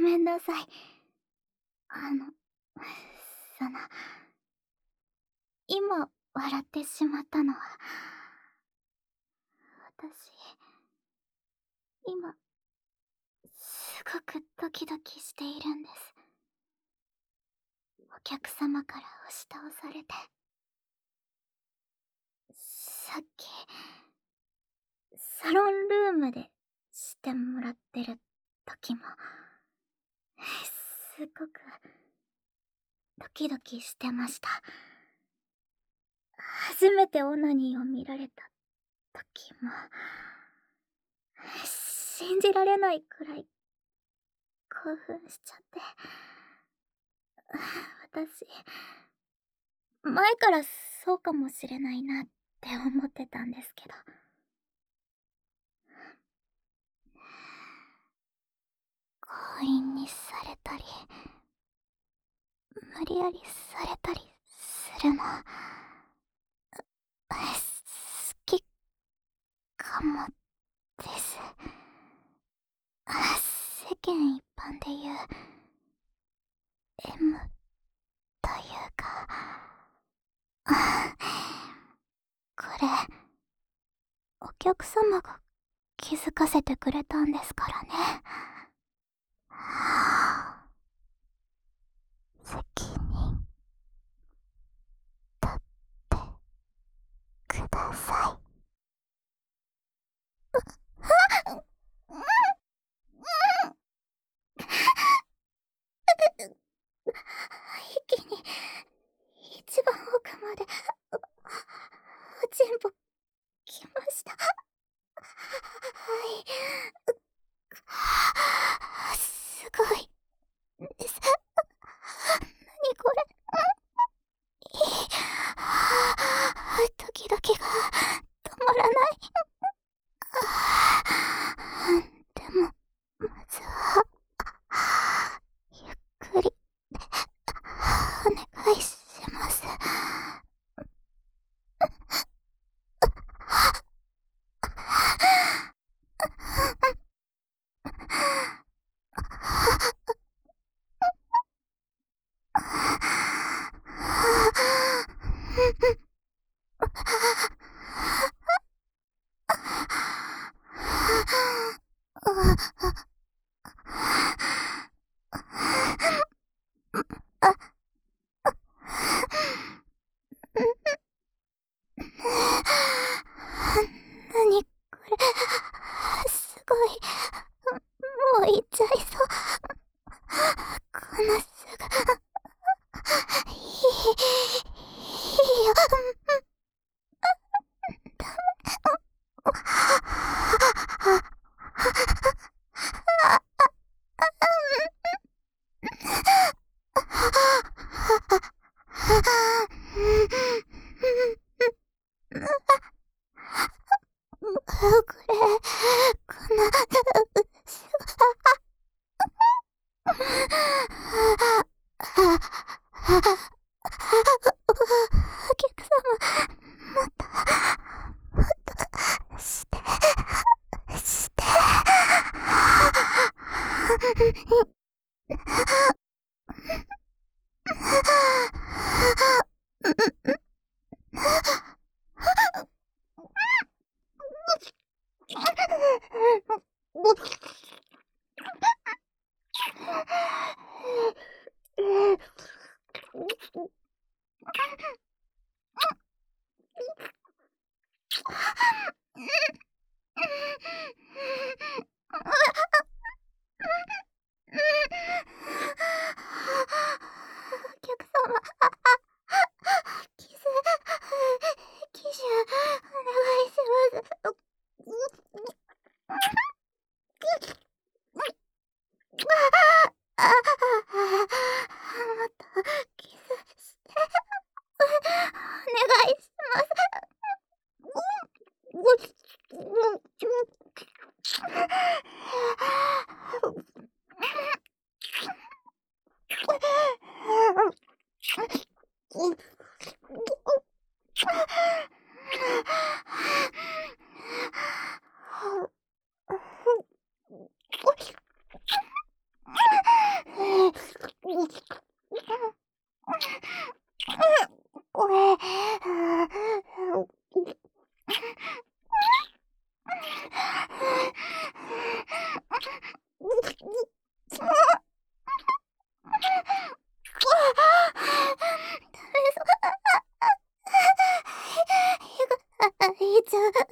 めんなさい。あの、その、今笑ってしまったのは、私、今、すごくドキドキしているんです。お客様から押し倒されて、さっき、サロンルームでしてもらってる時も、すごくドキドキしてました。初めてオナニーを見られた時も、信じられないくらい興奮しちゃって、私、前からそうかもしれないなって思ってたんですけど、強引にされたり、無理やりされたりするの、好きかもです。世間一般で言う M というか、これお客様が気づかせてくれたんですからね。責任取ってください。一気に一番奥までおちんぽ来ました。はい。すごいです。何これ。ドキドキが止まらない。でも、まずは、ゆっくり、お願いします。何これ、すごい。もう行っちゃいそう。このすぐ。いいよ。これ、この、お客様、もっと、して、して。お客様、キス、キス、お願いします。もっとキスして、お願いします。 いちゃう。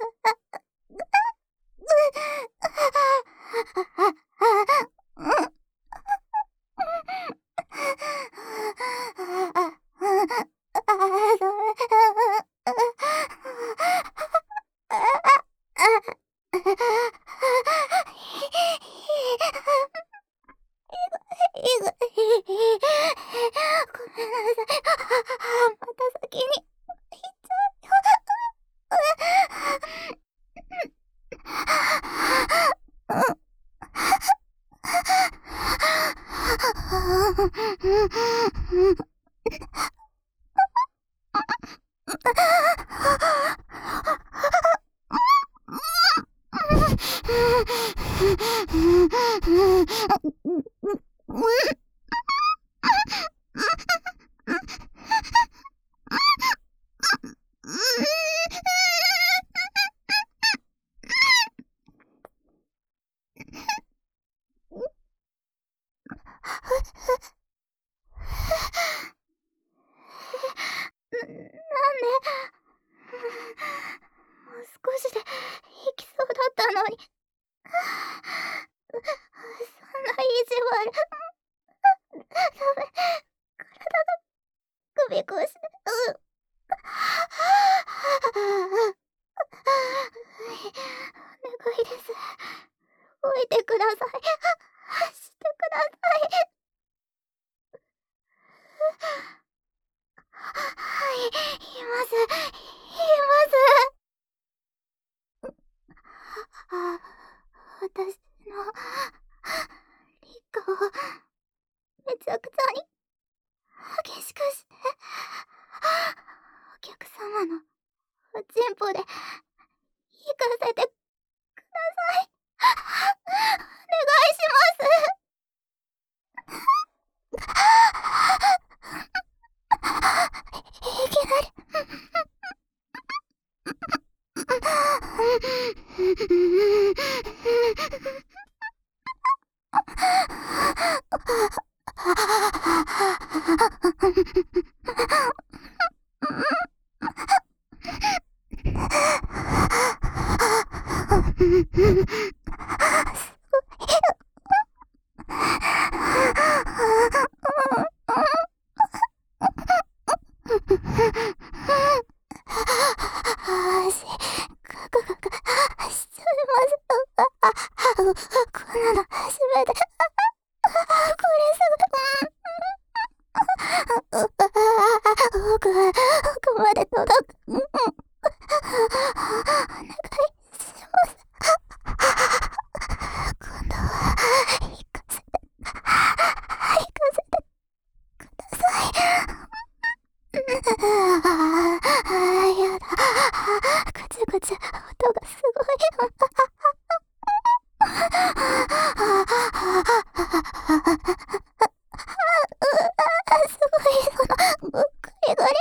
また先に行っちゃうよ。なんで、もう少しで行きそうだったのに。そんな意地悪。ダメ。体が首こして。お願いです。置いてください。してください。はい、います。私の理科をめちゃくちゃに激しくして、お客様のおちんぽで行かせてください。お願いします。いきなり。しちゃいます。こんなの初めて。これすぐ。奥まで届く。お願いします。今度は行かせてください。やだ。ぐちぐち音がすごい。すごい、ゴリゴリ。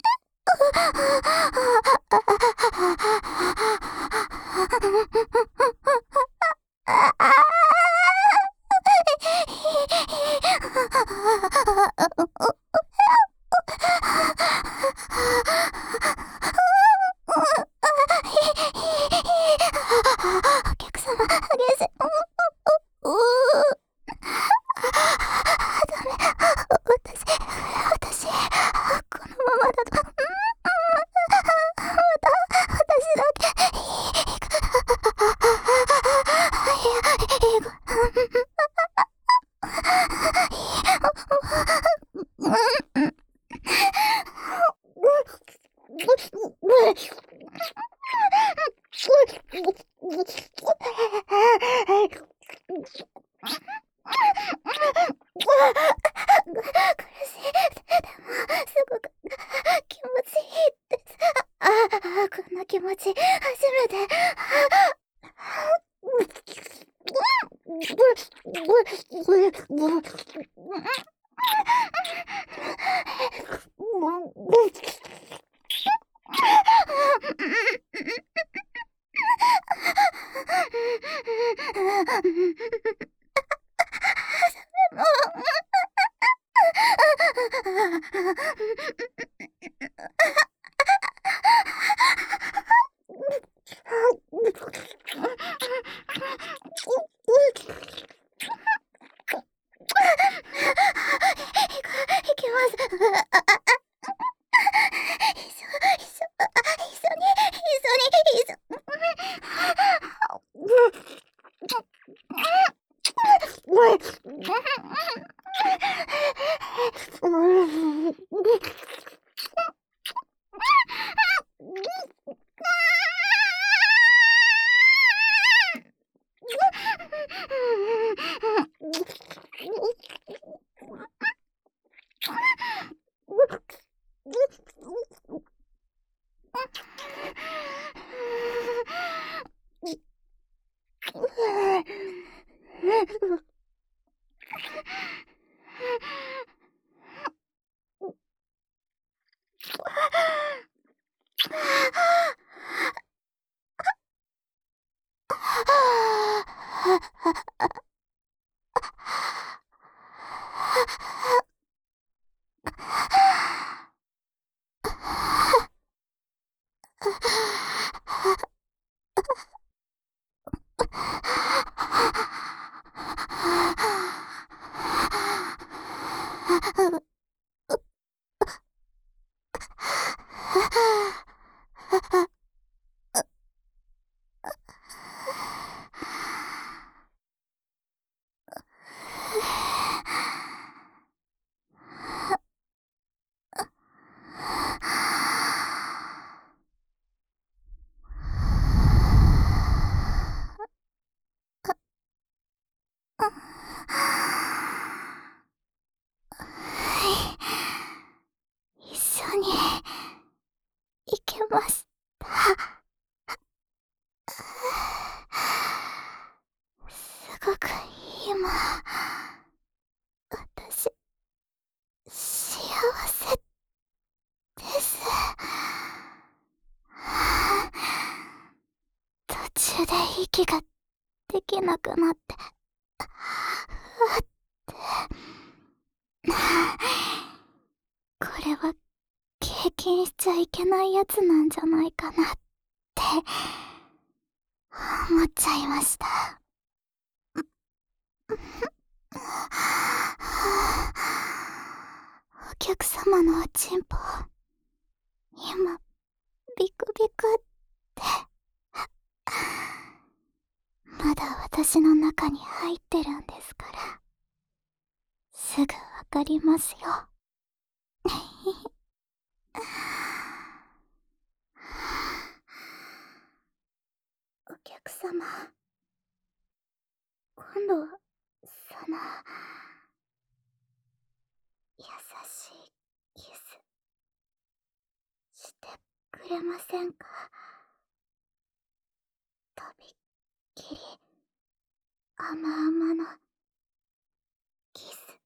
お客様、激しい。ダメ。私、このままだと、私だけ、英語。苦しい。でも、すごく気持ちいいです。こんな気持ち、初めて。 いきます。一緒に行けました。すごく今、私、幸せです。途中で息ができなくなって、これは経験しちゃいけないやつなんじゃないかなって思っちゃいました。お客様のおちんぽ、今、ビクビクって、まだ私の中に入ってるんですから、すぐわかりますよ。お客様、今度は、優しいキス、してくれませんか？とびっきり、甘々の、キス。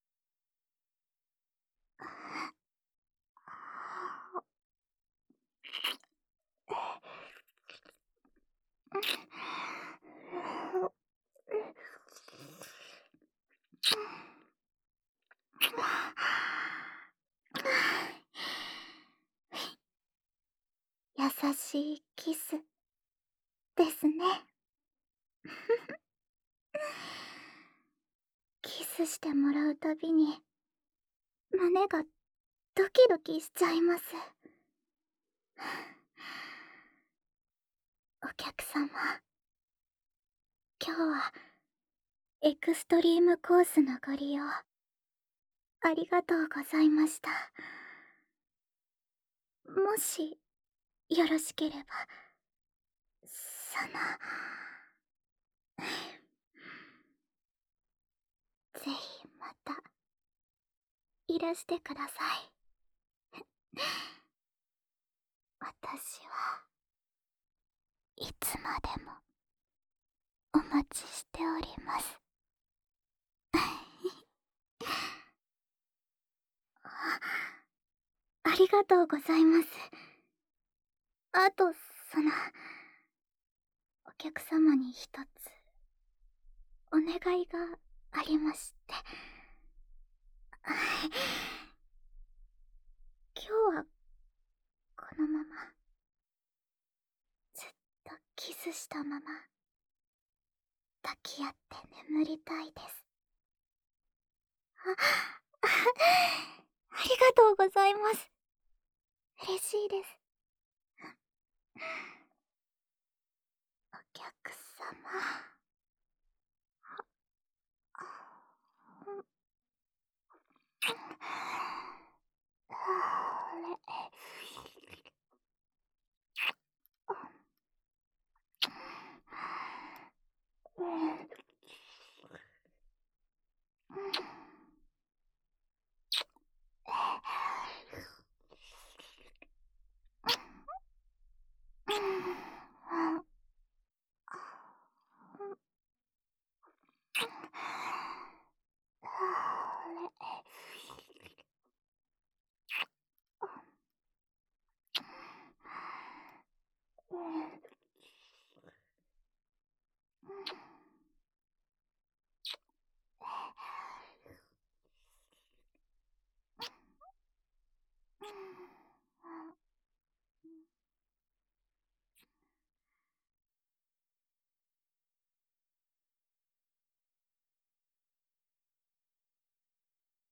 優しいキスですね。キスしてもらうたびに胸がドキドキしちゃいます。お客様、今日はエクストリームコースのご利用ありがとうございました。もしよろしければ、ぜひまたいらしてください。私はいつまでもお待ちしております。ありがとうございます。あと、お客様に一つ、お願いがありまして。 スしたまま抱き合って眠りたいです。ありがとうございます。嬉しいです。お客様。